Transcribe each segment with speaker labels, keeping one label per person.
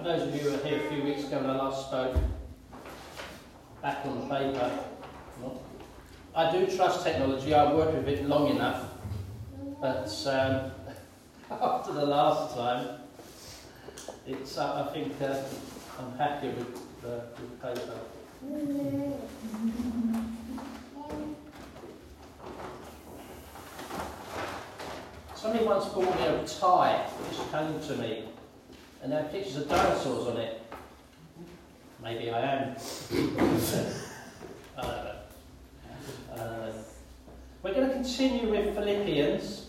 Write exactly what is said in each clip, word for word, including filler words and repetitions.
Speaker 1: For those of you who were here a few weeks ago when I last spoke, back on the paper, I do trust technology. I've worked with it long enough, but um, after the last time, it's uh, I think uh, I'm happy with, uh, with paper. Somebody once bought me a tie, which came to me, and there are pictures of dinosaurs on it. Maybe I am. I don't know. Uh, we're going to continue with Philippians,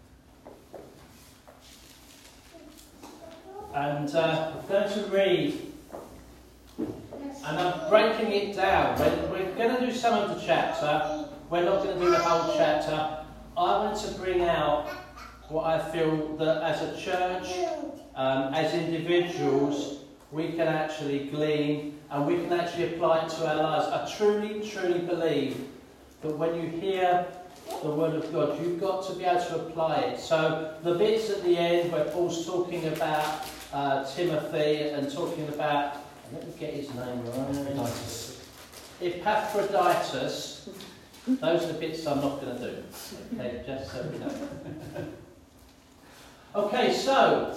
Speaker 1: and uh, I'm going to read, and I'm breaking it down. We're, we're going to do some of the chapter. We're not going to do the whole chapter. I want to bring out what I feel that as a church, um, as individuals, we can actually glean and we can actually apply it to our lives. I truly, truly believe that when you hear the Word of God, you've got to be able to apply it. So the bits at the end where Paul's talking about uh, Timothy and talking about, let me get his name right, Epaphroditus, those are the bits I'm not going to do. Okay, just so we know. Okay, so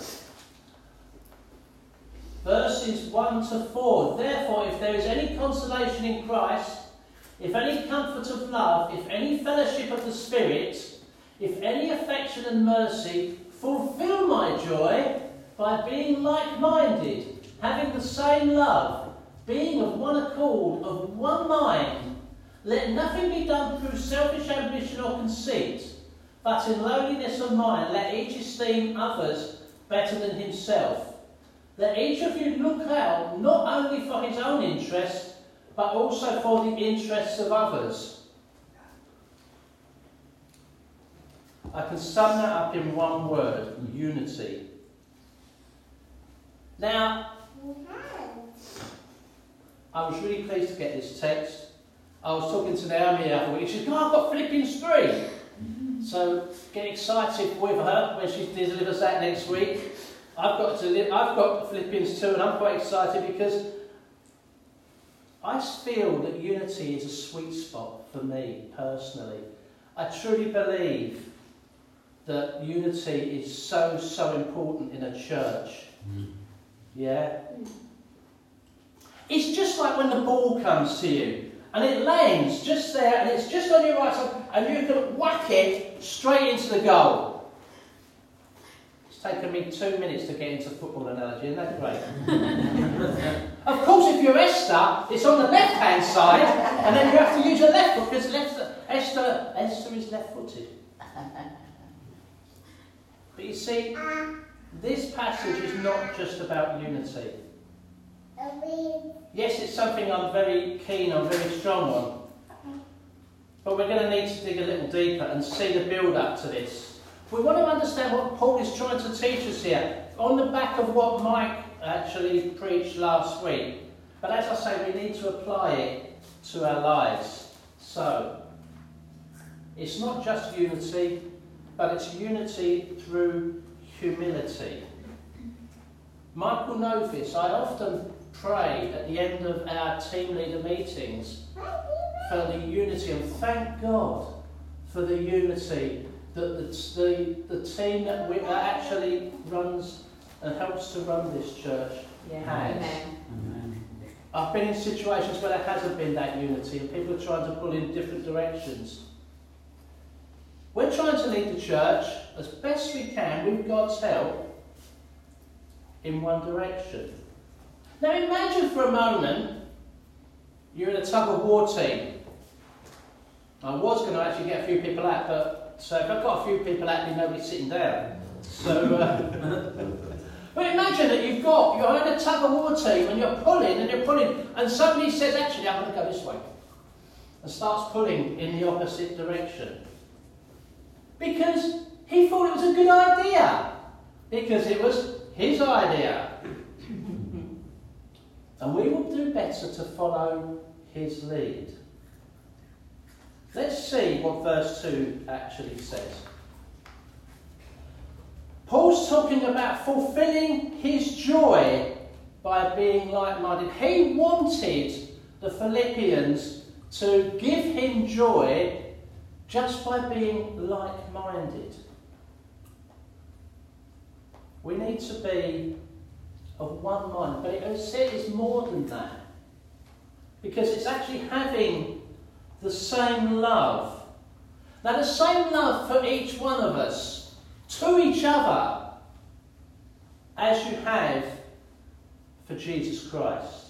Speaker 1: verses one to four. Therefore, if there is any consolation in Christ, if any comfort of love, if any fellowship of the Spirit, if any affection and mercy, fulfill my joy by being like-minded, having the same love, being of one accord, of one mind. Let nothing be done through selfish ambition or conceit, but in lowliness of mind let each esteem others better than himself. Let each of you look out not only for his own interest, but also for the interests of others. I can sum that up in one word: unity. Now, I was really pleased to get this text. I was talking to Naomi the other week. She said, "Oh, I've got Philippians three. So get excited with her when she delivers that next week. I've got to. I've got Philippians two, and I'm quite excited because I feel that unity is a sweet spot for me personally. I truly believe that unity is so so important in a church. Mm. Yeah. It's just like when the ball comes to you and it lands just there and it's just on your right side and you can whack it straight into the goal. It's taken me two minutes to get into football analogy, isn't that great? Of course, if you're Esther, it's on the left-hand side and then you have to use your left foot because Esther, Esther, Esther is left-footed. But you see, this passage is not just about unity. Yes, it's something I'm very keen on, very strong on. But we're going to need to dig a little deeper and see the build-up to this. We want to understand what Paul is trying to teach us here, on the back of what Mike actually preached last week. But as I say, we need to apply it to our lives. So, it's not just unity, but it's unity through humility. Michael knows this. I often pray at the end of our team leader meetings for the unity, and thank God for the unity that the, the, the team that, we, that actually runs and helps to run this church yeah. has. Amen. I've been in situations where there hasn't been that unity and people are trying to pull in different directions. We're trying to lead the church as best we can with God's help in one direction. Now imagine for a moment you're in a tug-of-war team. I was going to actually get a few people out, but so if I've got a few people out, then nobody's sitting down. So, uh, but imagine that you've got, you're in a tug-of-war team and you're pulling and you're pulling and somebody says, actually, I'm going to go this way, and starts pulling in the opposite direction. Because he thought it was a good idea. Because it was his idea. And we will do better to follow his lead. Let's see what verse two actually says. Paul's talking about fulfilling his joy by being like-minded. He wanted the Philippians to give him joy just by being like-minded. We need to be of one mind, but it says more than that. Because it's actually having the same love. Now, the same love for each one of us, to each other, as you have for Jesus Christ.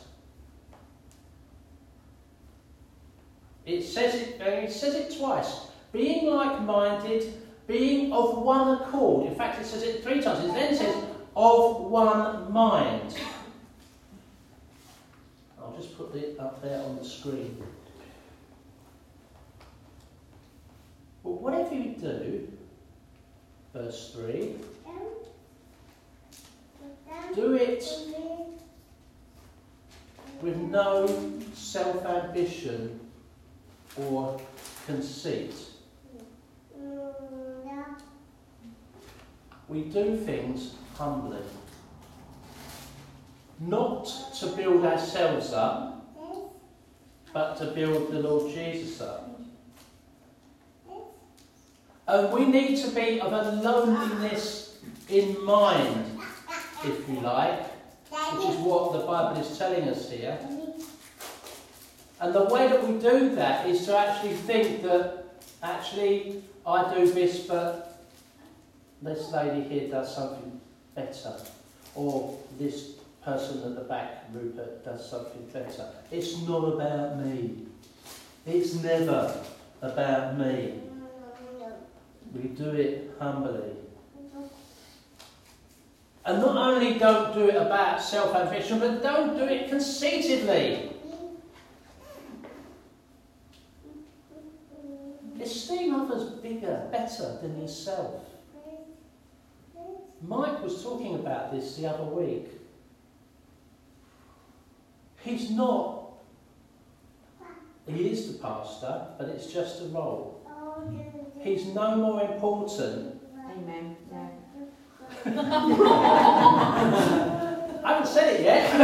Speaker 1: It says it, it says it twice. Being like-minded, being of one accord. In fact, it says it three times. It then says, of one mind. I'll just put it up there on the screen. But whatever you do, verse three, do it with no self-ambition or conceit. We do things humbly. Not to build ourselves up, but to build the Lord Jesus up. And we need to be of a loneliness in mind, if you like, which is what the Bible is telling us here. And the way that we do that is to actually think that, actually, I do this, but this lady here does something better. Or this person at the back, Rupert, does something better. It's not about me. It's never about me. We do it humbly. And not only don't do it about self-ambition, but don't do it conceitedly. Esteem others bigger, better than yourself. Mike was talking about this the other week. He's not, he is the pastor, but it's just a role. He's no more important.
Speaker 2: Amen. Yeah.
Speaker 1: I haven't said it yet.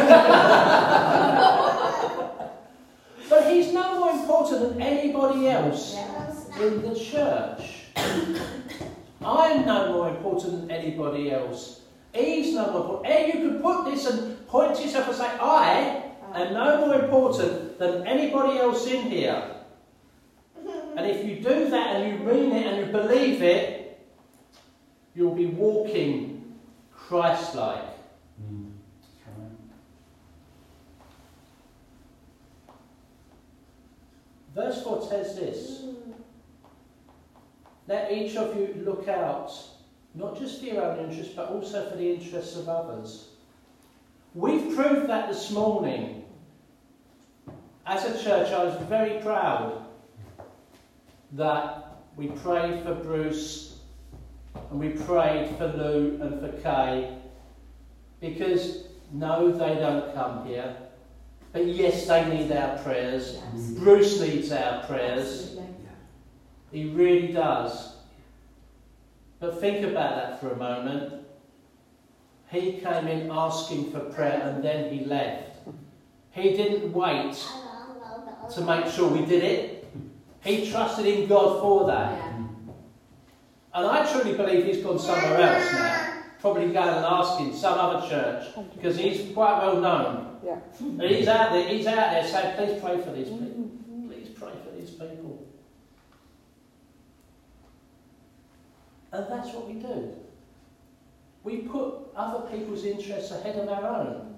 Speaker 1: But he's no more important than anybody else in the church. I'm no more important than anybody else. He's no more important. And you could put this and point to yourself and say, I am no more important than anybody else in here. And if you do that and you mean it and you believe it, you'll be walking Christ-like.
Speaker 3: Mm.
Speaker 1: Verse four says this. Let each of you look out, not just for your own interests, but also for the interests of others. We've proved that this morning. As a church, I was very proud that we prayed for Bruce and we prayed for Lou and for Kay, because no, they don't come here, but yes, they need our prayers. Yes. Bruce needs our prayers. Absolutely. He really does. But think about that for a moment. He came in asking for prayer and then he left. He didn't wait to make sure we did it. He trusted in God for that. Yeah. And I truly believe he's gone somewhere else now. Probably going and asking some other church, because he's quite well known. Yeah. And he's out there, he's out there saying, please pray for these people. Please pray for these people. And that's what we do. We put other people's interests ahead of our own.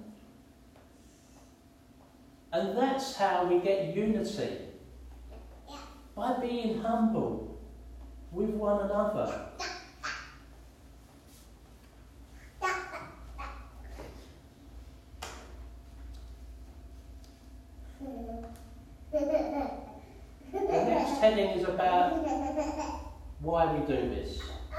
Speaker 1: And that's how we get unity. By being humble with one another. The next heading is about why we do this.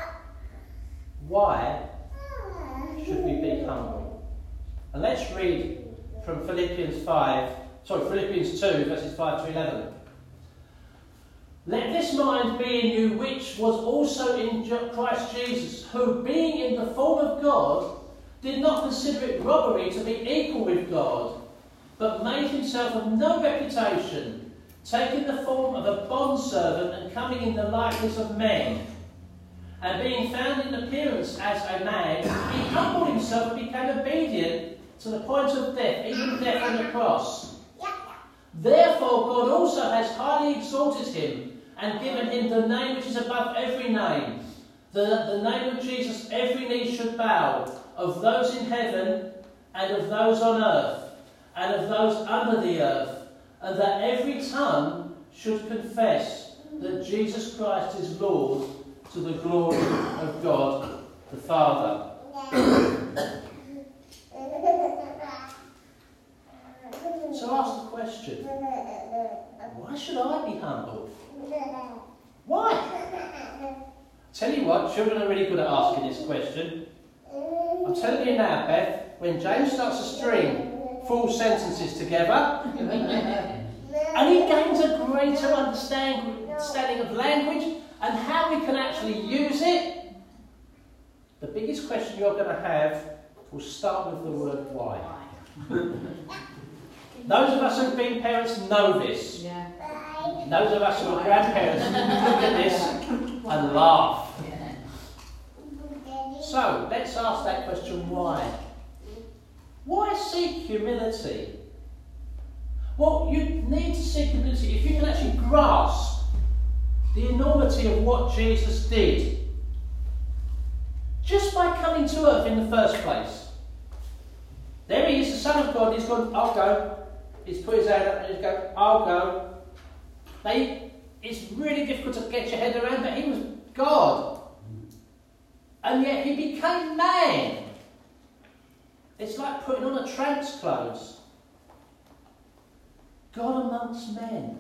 Speaker 1: Why should we be humble? And let's read from Philippians five, sorry, Philippians two, verses five to eleven. Let this mind be in you, which was also in Christ Jesus, who, being in the form of God, did not consider it robbery to be equal with God, but made himself of no reputation, taking the form of a bondservant and coming in the likeness of men. And being found in appearance as a man, he humbled himself and became obedient to the point of death, even death on the cross. Therefore God also has highly exalted him and given him the name which is above every name. The, the name of Jesus every knee should bow, of those in heaven and of those on earth and of those under the earth, and that every tongue should confess that Jesus Christ is Lord, to the glory of God the Father. So ask the question, why should I be humble? Why? Tell you what, children are really good at asking this question. I'm telling you now, Beth, when James starts to string full sentences together, and he gains a greater understanding, understanding of language and how we can actually use it, the biggest question you're going to have will start with the word why. Those of us who've been parents know this. Yeah. Those of us who are grandparents look at this and laugh. Yeah. So, let's ask that question, why? Why seek humility? Well, you need to seek humility if you can actually grasp the enormity of what Jesus did. Just by coming to earth in the first place. There he is, the Son of God, he's gone, I'll go. He's put his hand up and he's going, I'll go. They, it's really difficult to get your head around, but he was God. And yet he became man. It's like putting on a tramp's clothes. God amongst men.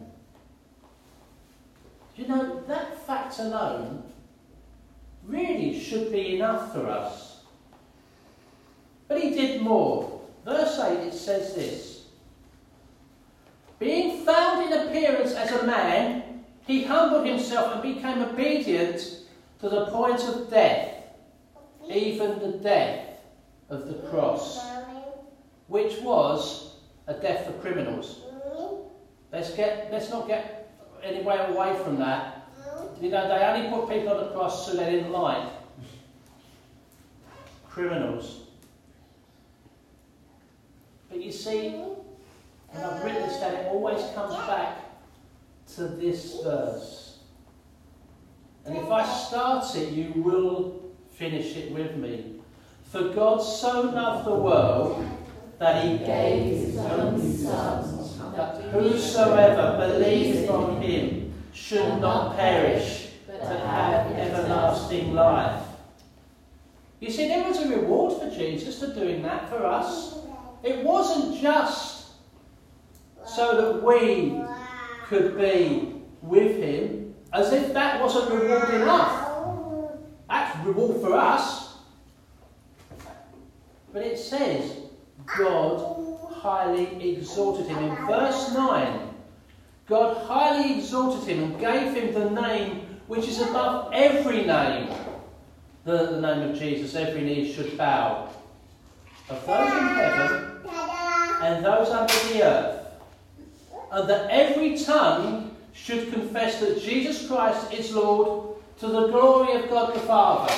Speaker 1: You know, that fact alone really should be enough for us. But he did more. Verse eight, it says this. Being found in appearance as a man, he humbled himself and became obedient to the point of death, even the death of the cross, which was a death for criminals. Let's get, let's not get anywhere away from that. You know, they only put people on the cross who they didn't like. Criminals. But you see, and I've written this down, it always comes back to this verse. And if I start it, you will finish it with me. For God so loved the world that he gave his only Son, that whosoever believes on him should not perish, but have everlasting life. You see, there was a reward for Jesus for doing that for us. It wasn't just so that we could be with him, as if that wasn't reward enough. That's reward for us. But it says, God highly exalted him. In verse nine, God highly exalted him and gave him the name which is above every name. The, the name of Jesus, every knee should bow. Of those in heaven and those under the earth. And that every tongue should confess that Jesus Christ is Lord, to the glory of God the Father.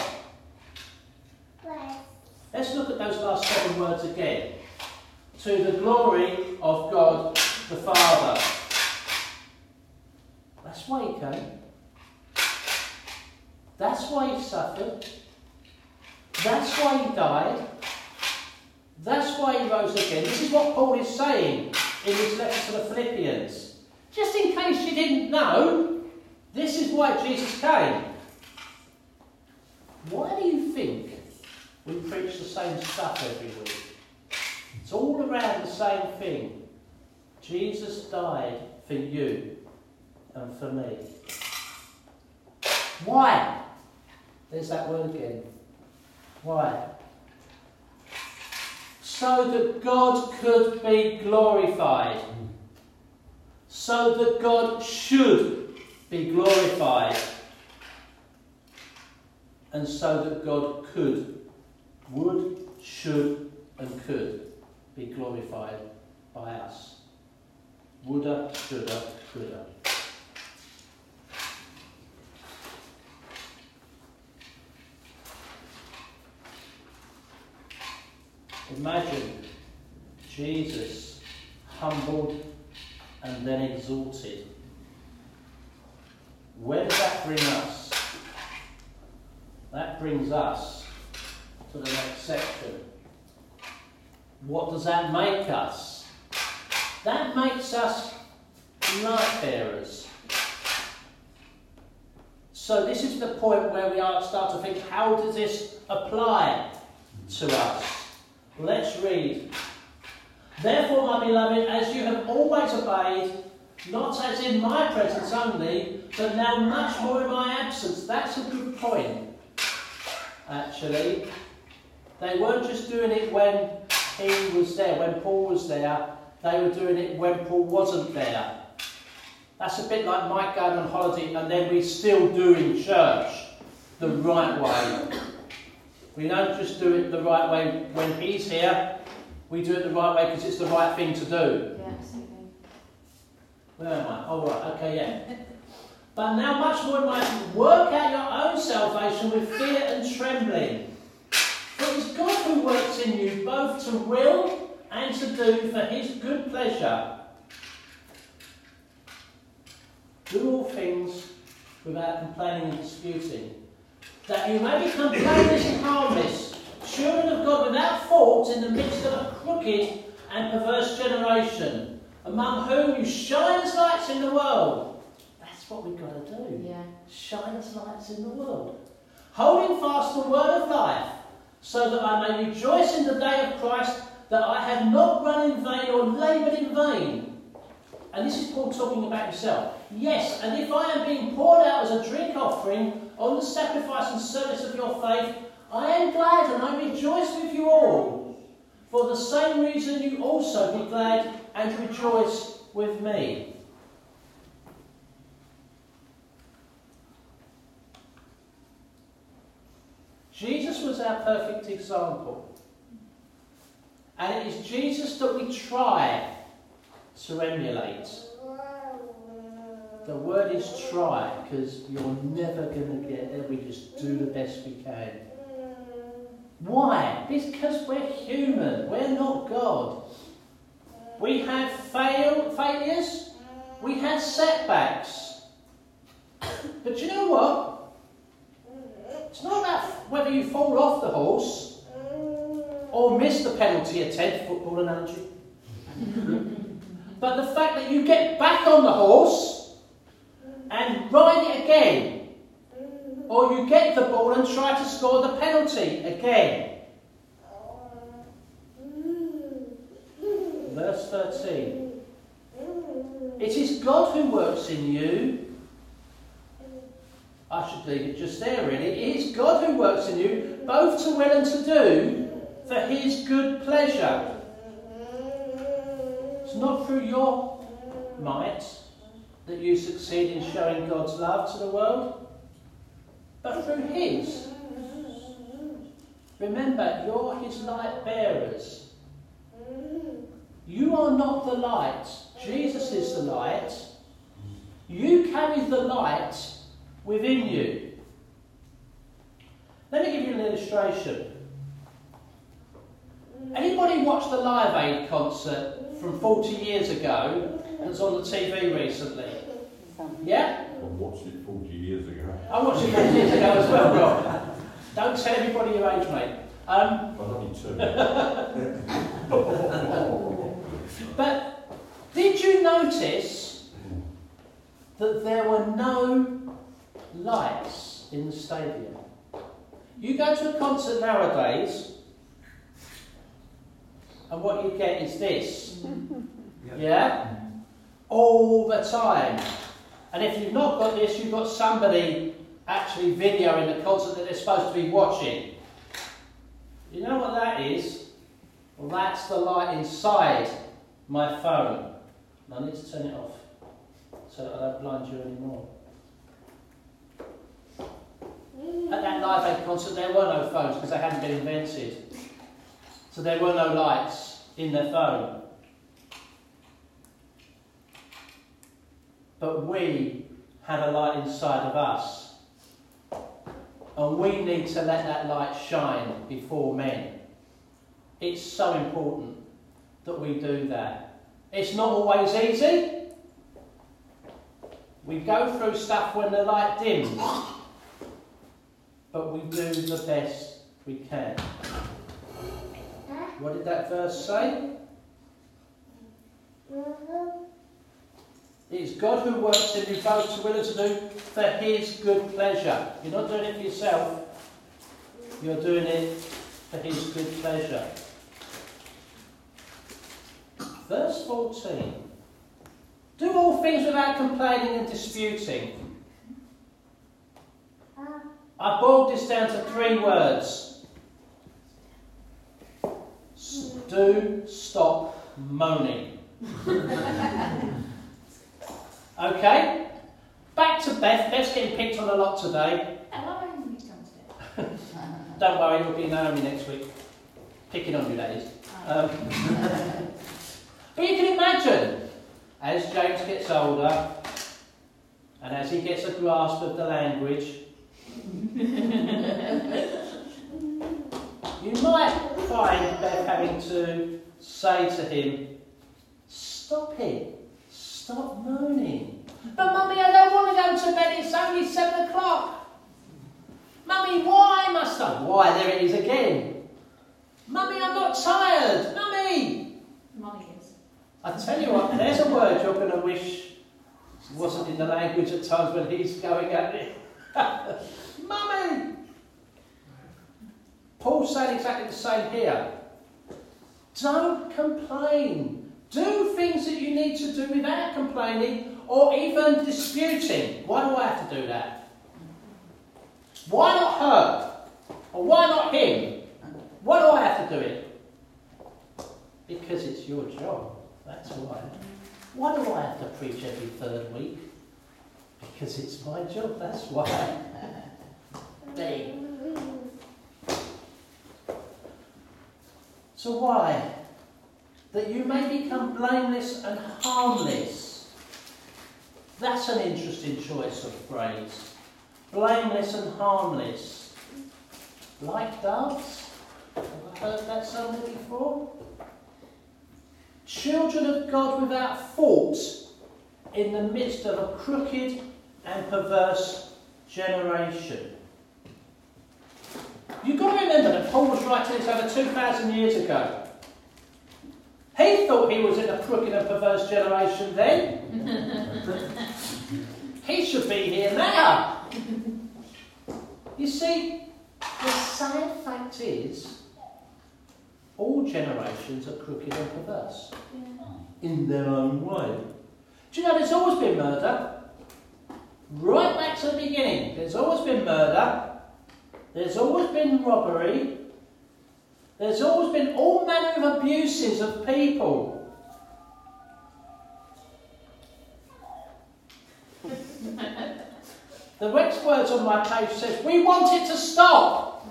Speaker 1: Let's look at those last seven words again. To the glory of God the Father. That's why he came. That's why he suffered. That's why he died. That's why he rose again. This is what Paul is saying in his letter to the Philippians. Just in case you didn't know, this is why Jesus came. Why do you think we preach the same stuff every week? It's all around the same thing. Jesus died for you and for me. Why? There's that word again. Why? So that God could be glorified. So that God should be glorified. And so that God could, would, should and could be glorified by us. Woulda, shoulda, coulda. Imagine Jesus humbled and then exalted. Where does that bring us? That brings us to the next section. What does that make us? That makes us light bearers. So this is the point where we are start to think, how does this apply to us? Let's read. Therefore, my beloved, as you have always obeyed, not as in my presence only, but now much more in my absence. That's a good point, actually. They weren't just doing it when he was there, when Paul was there. They were doing it when Paul wasn't there. That's a bit like Mike going on holiday and then we still doing church the right way. We don't just do it the right way when he's here. We do it the right way because it's the right thing to do.
Speaker 2: Yeah, absolutely.
Speaker 1: Where am I? Oh, right. Okay, yeah. But now much more in my work out your own salvation with fear and trembling. For it is God who works in you both to will and to do for his good pleasure. Do all things without complaining and disputing, that you may become blameless and harmless, children of God without fault in the midst of a crooked and perverse generation, among whom you shine as lights in the world. That's what we've got to do.
Speaker 2: Yeah.
Speaker 1: Shine as lights in the world. Holding fast the word of life, so that I may rejoice in the day of Christ, that I have not run in vain or laboured in vain. And this is Paul talking about himself. Yes, and if I am being poured out as a drink offering on the sacrifice and service of your faith, I am glad and I rejoice with you all. For the same reason you also be glad and rejoice with me. Jesus was our perfect example. And it is Jesus that we try to emulate. The word is try, because you're never going to get there. We just do the best we can. Why? Because we're human. We're not God. We have fail, failures. We have setbacks. But you know what? It's not about whether you fall off the horse or miss the penalty attempt, football analogy. But the fact that you get back on the horse and ride it again, or you get the ball and try to score the penalty again. Verse thirteen. It is God who works in you. I should leave it just there really. It is God who works in you, both to will and to do, for his good pleasure. It's not through your might that you succeed in showing God's love to the world, but through his. Remember, you're his light bearers. You are not the light. Jesus is the light. You carry the light within you. Let me give you an illustration. Anybody watched the Live Aid concert from forty years ago that's on the T V recently? Yeah?
Speaker 3: I watched it forty years ago.
Speaker 1: I watched it forty years ago as well, Rob. Don't tell everybody your age, mate. Um,
Speaker 3: I'm only two.
Speaker 1: but did you notice that there were no lights in the stadium? You go to a concert nowadays, and what you get is this. Yeah? All the time. And if you've not got this, you've got somebody actually videoing the concert that they're supposed to be watching. You know what that is? Well, that's the light inside my phone. I need to turn it off so that I don't blind you anymore. At that Live Aid concert, there were no phones because they hadn't been invented. So there were no lights in their phone. But we have a light inside of us. And we need to let that light shine before men. It's so important that we do that. It's not always easy. We go through stuff when the light dims. But we do the best we can. What did that verse say? It's God who works in you both to will and to do for his good pleasure. You're not doing it for yourself. You're doing it for his good pleasure. Verse fourteen. Do all things without complaining and disputing. I boiled this down to three words. Do stop moaning. Okay, back to Beth. Beth's getting picked on a lot today. Don't worry, it'll be Naomi next week. Picking on you, that is. Um, but you can imagine, as James gets older, and as he gets a grasp of the language, you might find Beth having to say to him, stop it. Stop moaning. But Mummy, I don't want to go to bed. It's only seven o'clock. Mummy, why must I? Why, there it is again. Mummy, I'm not tired. Mummy.
Speaker 2: Mummy is.
Speaker 1: I tell you what, there's a word you're going to wish wasn't in the language at times when he's going at it. Mummy. Paul's saying exactly the same here. Don't complain. Do things that you need to do without complaining or even disputing. Why do I have to do that? Why not her? Or why not him? Why do I have to do it? Because it's your job. That's why. Why do I have to preach every third week? Because it's my job. That's why. There. So why? That you may become blameless and harmless. That's an interesting choice of phrase. Blameless and harmless. Like doves? Have I heard that somewhere before? Children of God without fault in the midst of a crooked and perverse generation. You've got to remember that Paul was writing this over two thousand years ago. He thought he was in a crooked and perverse generation then. He should be here now. You see, the sad fact is, all generations are crooked and perverse. Yeah. In their own way. Do you know there's always been murder? Right back to the beginning. There's always been murder. There's always been robbery. There's always been all manner of abuses of people. The next words on my page says, we want it to stop.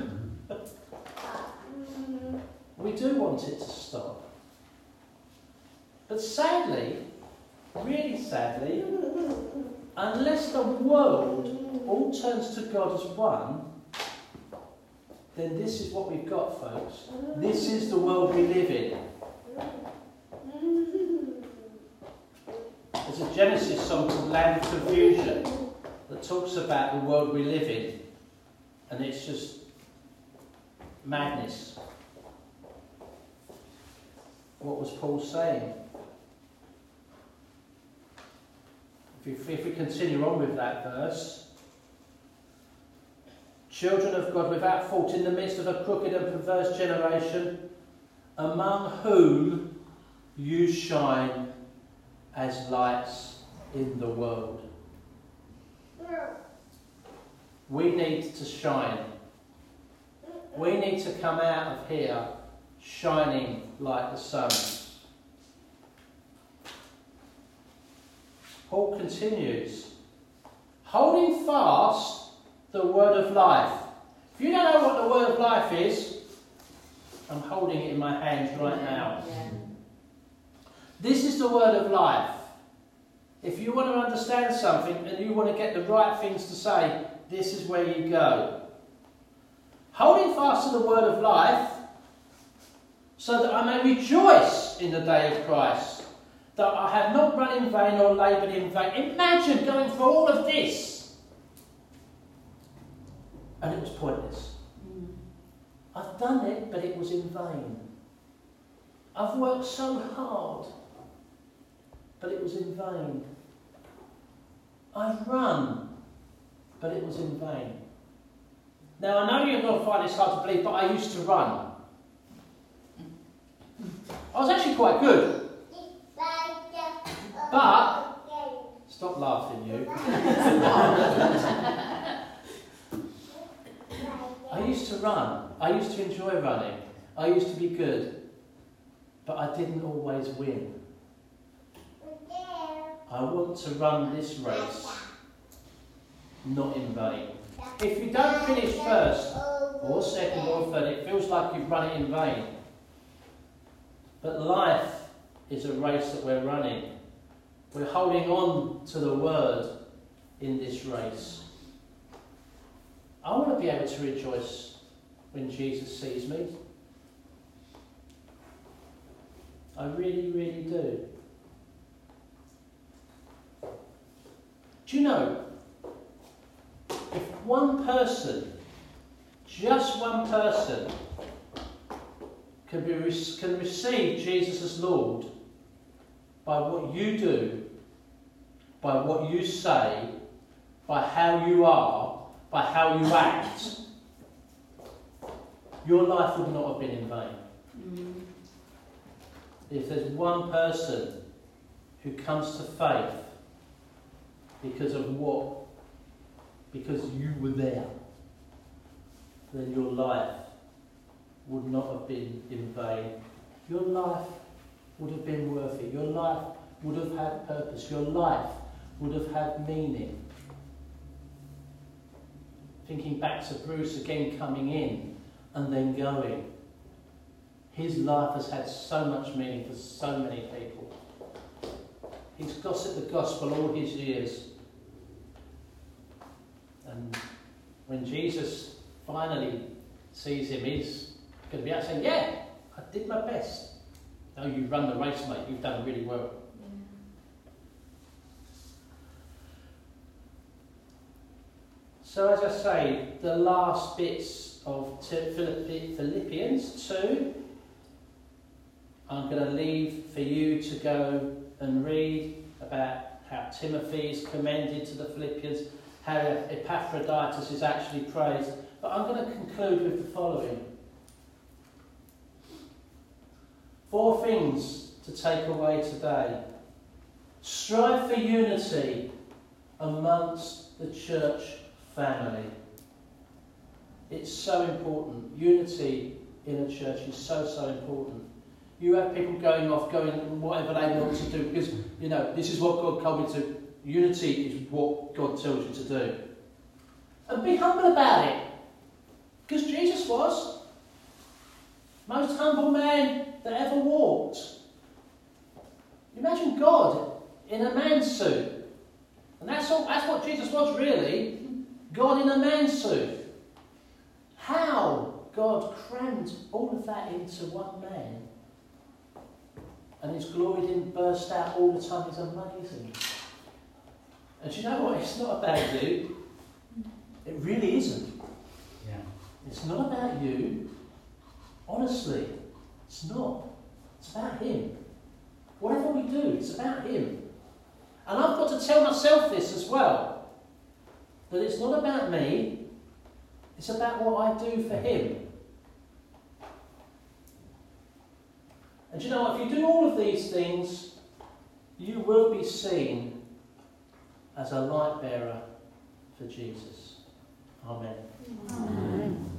Speaker 1: We do want it to stop. But sadly, really sadly, unless the world all turns to God as one, then this is what we've got, folks. This is the world we live in. There's a Genesis song called Land of Confusion that talks about the world we live in. And it's just madness. What was Paul saying? If we, if we continue on with that verse, children of God without fault in the midst of a crooked and perverse generation, among whom you shine as lights in the world. We need to shine. We need to come out of here shining like the sun. Paul continues, holding fast the word of life. If you don't know what the word of life is, I'm holding it in my hands right now.
Speaker 2: Yeah.
Speaker 1: This is the word of life. If you want to understand something and you want to get the right things to say, this is where you go. Holding fast to the word of life, so that I may rejoice in the day of Christ, that I have not run in vain or laboured in vain. Imagine going through all of this, and it was pointless.
Speaker 2: Mm.
Speaker 1: I've done it, but it was in vain. I've worked so hard, but it was in vain. I've run, but it was in vain. Now, I know you're going to find this hard to believe, but I used to run. I was actually quite good. But, stop laughing, you. I used to run. I used to enjoy running. I used to be good. But I didn't always win. I want to run this race, not in vain. If you don't finish first, or second, or third, it feels like you've run it in vain. But life is a race that we're running. We're holding on to the word in this race. I want to be able to rejoice when Jesus sees me. I really, really do. Do you know, if one person, just one person, can, be, can receive Jesus as Lord by what you do, by what you say, by how you are, by how you act, your life would not have been in vain.
Speaker 2: Mm.
Speaker 1: If there's one person who comes to faith because of what, because you were there, then your life would not have been in vain. Your life would have been worth it. Your life would have had purpose. Your life would have had meaning. Thinking back to Bruce again coming in and then going. His life has had so much meaning for so many people. He's gossiped the gospel all his years. And when Jesus finally sees him, he's going to be out saying, yeah, I did my best. No, you run the race, mate. You've done really well.
Speaker 2: Yeah.
Speaker 1: So as I say, the last bits of Philippians two, I'm going to leave for you to go and read about how Timothy is commended to the Philippians, how Epaphroditus is actually praised. But I'm going to conclude with the following. Four things to take away today. Strive for unity amongst the church family. It's so important. Unity in a church is so, so important. You have people going off, going whatever they want to do, because, you know, this is what God told me to. Unity is what God tells you to do. And be humble about it. Because Jesus was. Most humble man that ever walked. Imagine God in a man's suit. And that's, all, that's what Jesus was really. God in a man's suit. How God crammed all of that into one man. And his glory didn't burst out all the time. It's amazing. And do you know what? It's not about you. It really isn't.
Speaker 4: Yeah.
Speaker 1: It's not about you. Honestly, it's not. It's about him. Whatever we do, it's about him. And I've got to tell myself this as well. That it's not about me. It's about what I do for him. And do you know what? If you do all of these things, you will be seen as a light bearer for Jesus. Amen.
Speaker 2: Amen.